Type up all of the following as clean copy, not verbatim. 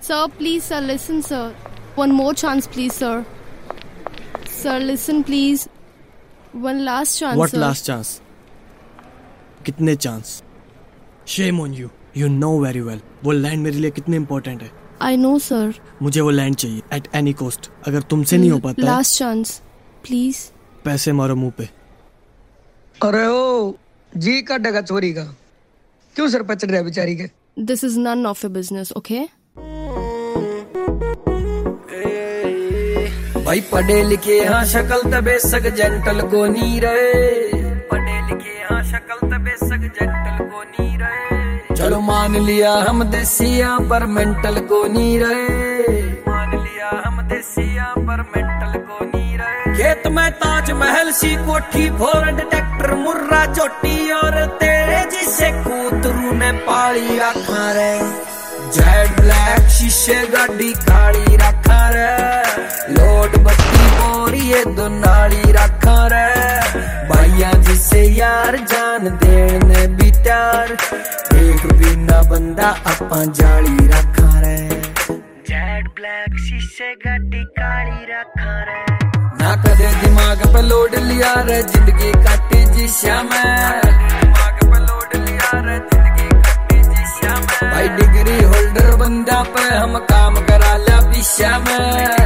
Sir, please, sir, listen, sir. One more chance, please, sir. Sir, listen, please. One last chance, What sir. last chance? कितने chance? Shame on you. You know very well. वो land मेरे लिए कितने important है. I know, sir. मुझे वो land चाहिए at any cost. अगर तुमसे नहीं हो पाता है, Last chance, please. पैसे मारो मुंह पे. अरे ओ जी का डगा चोरी का क्यों सर पर चढ़ रहा है बेचारी के. This is none of your business, okay? भाई पढ़े लिखे हाँ शक्ल तबे सक जेंटल को नहीं रहे. पढ़े लिखे हाँ शक्ल तबे सक जेंटल को नहीं रहे. चलो मान लिया हम देसिया पर मेंटल को नहीं रहे. मान लिया हम देसिया पर मेंटल को नहीं रहे. खेत में ताजमहल सी कोठी फोर डिटेक्टर मुर्रा चोटी और तेरे जिसे कूतरू ने पाली रखा रे. जेड ब्लैक शीशे गाड़ी काली रखा रे. लोड बत्ती बोरिए दो नाली रखा रे. भैया जिसे यार जान देने भी त्यार. एक बिना बंदा अपा जाली रखा रे. जेड ब्लैक शीशे गाड़ी काली रखा रे. ना कदे दिमाग पे लोड लिया रे जिंदगी काटी जी श्याम. दिमाग पे लोड लिया रे जिंदगी काटी जी श्याम. भाई डिग्री होल्डर बंदा पे हम काम करा लिया पिछा में.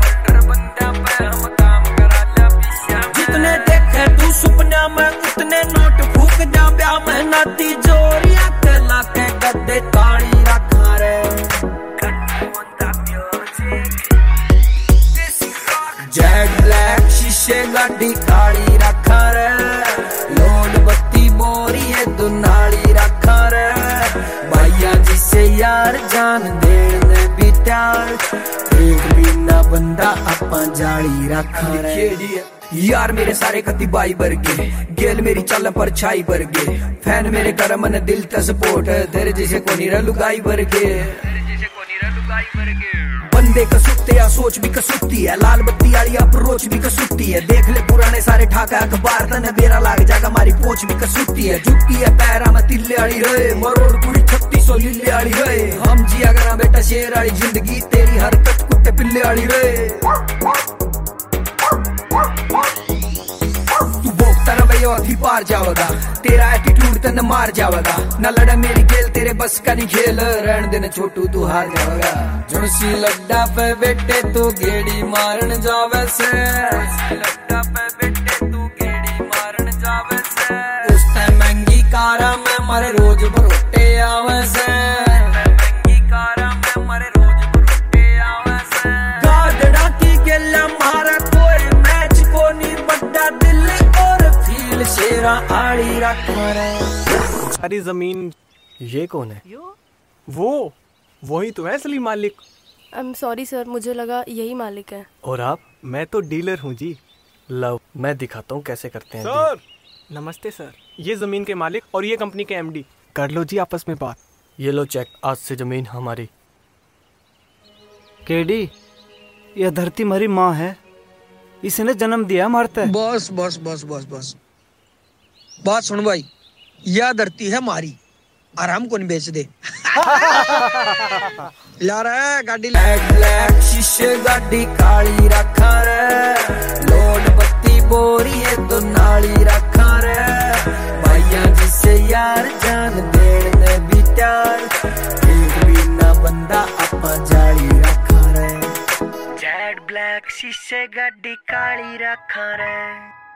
जितने देखे तू सुपना में उतने नोट फूक जा ब्याह में. नाती जोरिया के लाके गद्दे ताड़ी रखा रे. जेड ब्लैक शीशे गाड़ी काली रखा रे. लोड बत्ती बोरी है दो नाली रखा रे. भैया जिसे यार जान देने भी त्यार. एक बिना बंदा अपा जाली रखा रे. यार मेरे सारे कति बाई वर्गे. गेल मेरी चल पर छाई वर्गे. फैन मेरे कर मन दिल का सपोर्ट. तेरे जैसे कोनी लुगाई वर्गे. बंदे कसुत्ते या सोच भी कसुत्ती है. लाल बत्ती आली अप्रोच भी कसुत्ती है. देख ले पुराने सारे ठाका अखबार तने बेरा लाग जागा मारी पोच भी कसुत्ती है. जुत्ती है पैरा में तिल्ले आली रहे. मरोड़ पूरी 3600 लिल्ले आली रहे. हम जिया करा बेटा शेर आली जिंदगी. तेरी हरकत कुत्ते पिल्ले आली रहे. तू भोगता रवैया अभी पार जावेगा. तेरा एटीट्यूड तने मार जावेगा. न लड़ा मेरी खेल तेरे बस का नहीं खेल. रहन देने छोटू तू हार जावेगा. जोशी लड्डा पे बेटे तू गेड़ी मारन जावे से. लड्डा पे बेटे तू गेड़ी मारन जावे से. उस टाइम महंगी कारा में मारे रोज भरोटे आवे से. महंगी कारा में मारे रोज भरोटे आवे से. गादड़ा की गेला मारा कोई मैच को नहीं बड्डा दिल और फील शेरा आड़ी रखा रे. सारी जमीन. ये कौन है? वो वही तो है असली मालिक. I'm sorry, sir. मुझे लगा यही मालिक है. और आप? मैं तो डीलर हूँ जी. लव मैं दिखाता हूँ कैसे करते हैं. सर नमस्ते सर. ये जमीन के मालिक और ये कंपनी के एमडी. कर लो जी आपस में बात. ये लो चेक. आज से जमीन हमारी. केडी यह धरती हमारी माँ है. इसने जन्म दिया मारता है. बस बस बस बस बस बात सुन भाई. यह धरती है मारी. आराम को नहीं बेच दे. ला रहा गाड़ी. ब्लैक शीशे गाड़ी काली रखा रे. लोड बत्ती बोरी है दो नाली रखा रे. भैया जिसे यार जान देने भी त्यार. एक बिना बंदा अपा जाली रखा रे. जेड ब्लैक शीशे गाड़ी काली रखा रे.